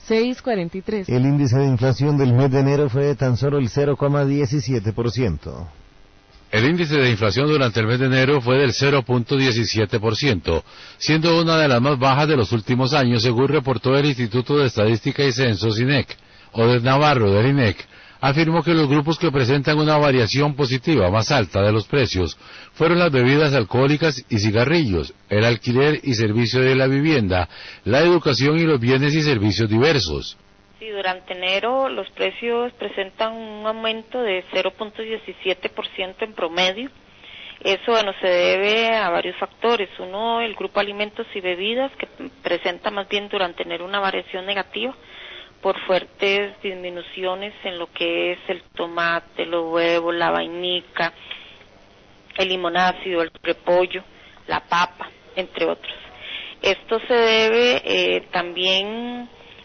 6.43. El índice de inflación del mes de enero fue de tan solo el 0,17%. El índice de inflación durante el mes de enero fue del 0.17%, siendo una de las más bajas de los últimos años, según reportó el Instituto de Estadística y Censos INEC. Oded Navarro, del INEC, afirmó que los grupos que presentan una variación positiva más alta de los precios fueron las bebidas alcohólicas y cigarrillos, el alquiler y servicio de la vivienda, la educación y los bienes y servicios diversos. Sí, durante enero los precios presentan un aumento de 0.17% en promedio. Eso, se debe a varios factores. Uno, el grupo alimentos y bebidas, que presenta más bien durante enero una variación negativa por fuertes disminuciones en lo que es el tomate, los huevos, la vainica, el limonácido, el repollo, la papa, entre otros. Esto se debe también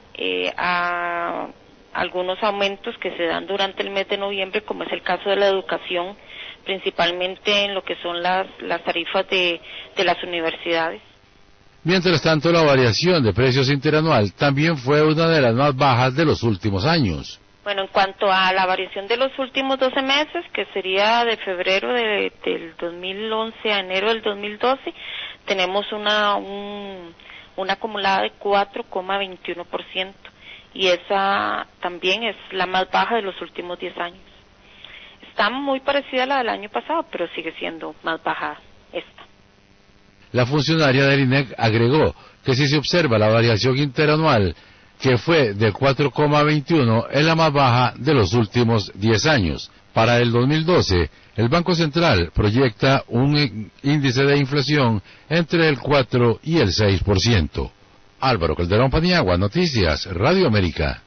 a algunos aumentos que se dan durante el mes de noviembre, como es el caso de la educación, principalmente en lo que son las tarifas de las universidades. Mientras tanto, la variación de precios interanual también fue una de las más bajas de los últimos años. Bueno, en cuanto a la variación de los últimos 12 meses, que sería de febrero del 2011 a enero del 2012, tenemos una acumulada de 4,21%, y esa también es la más baja de los últimos 10 años. Está muy parecida a la del año pasado, pero sigue siendo más baja esta. La funcionaria del INEC agregó que si se observa la variación interanual, que fue de 4,21, es la más baja de los últimos 10 años. Para el 2012, el Banco Central proyecta un índice de inflación entre el 4 y el 6%. Álvaro Calderón Paniagua, Noticias, Radio América.